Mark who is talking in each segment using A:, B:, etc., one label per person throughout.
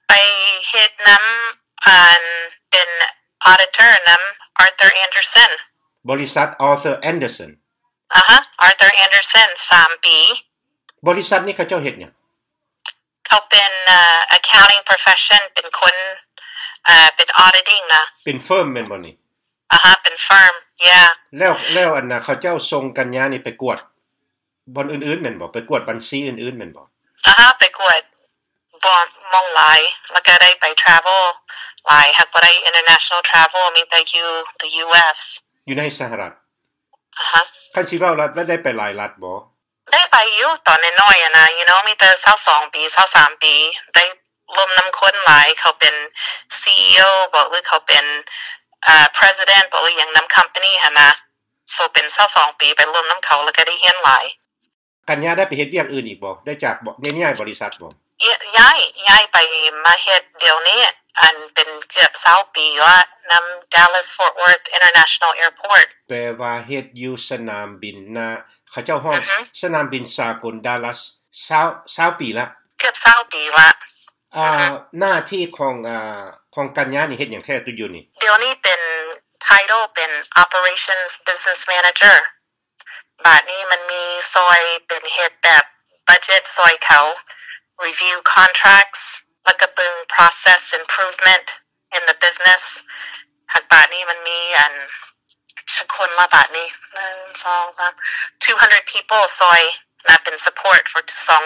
A: ไปเฮ็ดนำเป็น auditor นำ Arthur Andersen
B: บริษัท Arthur Andersen
A: Arthur Andersen 3 ปี
B: บริษัทนี้เขาเจ้าเฮ็ดหยัง
A: เขาเป็น accounting profession เป็นคนเป็น auditing นะ
B: เป็น firm แม่นบ่นี่
A: เป็น firm yeah
B: แล้วอันน่ะเขาเจ้าส่งกัญญานี่ไปกวดบ่อนอื่นๆแม่นบ่ไปกวดบัญชีอื่นๆแม่นบ่
A: ไปกวดบ่มองหลายแล้วก็ได้ไป travel หลายหักบ่ได้ international travel มีแต่อยู่ the US
B: อยู่ในสหรัฐคันสิเว้ารัฐแล้วได้ไปหลายรัฐบ่
A: ได้ไปอยู่ตอนน้อยๆนะ you know มีแต่22ปี23ปีได้ร่วมนำคนหลายเขาเป็น CEO บอกหรือเขาเป็นpresident บอกว่าอย่างนำ company หั่นนะ so เป็น22ปีไปร่วมนำเขาแล้วก็ได้เรียนหลาย
B: กัญญาได้ไปเฮ็ดเวียกอื่นอีกบ่ได้จากย้ายบริษัทบ่
A: ย้ายไปมาเฮ็ดเดี๋ยวนี้อันเป็นเกือบ20ปีว่านำ Dallas Fort Worth International Airport
B: แปลว่าเฮ็ดอยู่สนามบินนะเขาเจ้าห้องสนามบินสากล Dallas 20ปีละ
A: เกือบ20ปีละ
B: หน้าที่ของกัญญานี่เฮ็ดหยังแท้ตุอยู่นี่
A: เดี๋ยวนี้เป็น title เป็น Operations Business Manager บาดนี้มันมีซอยเป็นเฮ็ดแบบ budget ซอยเขา review contracts แล้วก็เป็น process improvement in the business หักบาดนี้มันมีชักคนละบาดนี้1 2 3 200 people ซอยน่าเป็น support for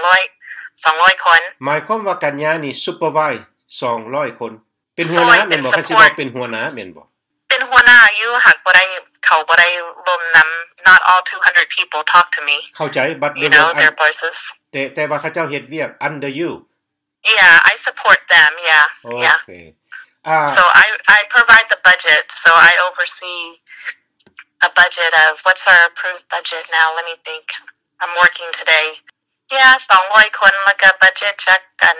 A: 200คน
B: หมายความว่ากัญญานี่ supervise 200คนเป็นหัวหน้าแม่นบ่คันสิว่าเป็นหัวหน้าแม่นบ่
A: เป็นหัวหน้าอยู่หักบ่ได้เขาบ่ได้รวมนำ not all 200 people talk to me
B: เข้าใจบัด
A: you know their voices
B: แต่ว่าเขาเจ้าเฮ็ดเวียก under you
A: yeah I support them yeah
B: okay
A: so I provide the budget so I oversee a budget of what's our approved budget now let me think I'm working today yeah 200คนแล้วก็ budget จักกัน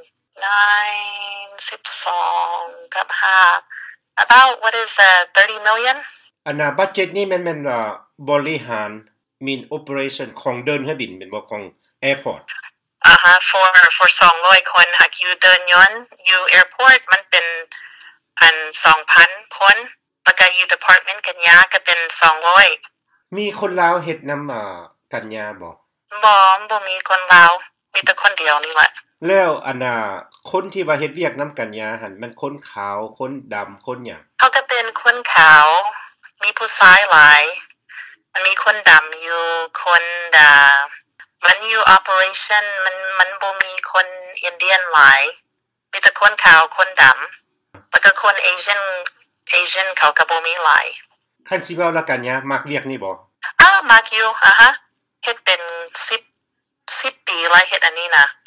A: 9 12กับ5 about what is 30 million
B: อันน่ะบัดเจ็ตนี่แม่นบริหารmean operation ของเดินเครื่องบินเป็นบ่ของ airport
A: for 200คนหากอยู่เดินยนต์อยู่ airport มันเป็น2,000 คนแล้วก็อยู่ department กัญญาก็เป็น200
B: มีคนลาวเฮ็ดนำกัญญาบ่
A: มีคนลาวมีแต่คนเดียวนี่แหละ
B: แล้วอันน่ะคนที่ว่าเฮ็ดเวียกนำกัญญาหั่นมันคนขาวคนดำคนหยัง
A: เขาก็เป็นคนขาวมีผู้ชายหลายมันมีคนดำอยู่คนมันอยู่ operation มันบ่มีคนอินเดียนหลายมีแต่คนขาวคนดำแล้วก็คน Asian เขาก็บ่มีหลาย
B: คันสิเว้าละกัญญามักเวียกนี่บ่
A: มักอยู่เฮ็ดเป็น10ปีแล้วเฮ็ดอันนี้นะ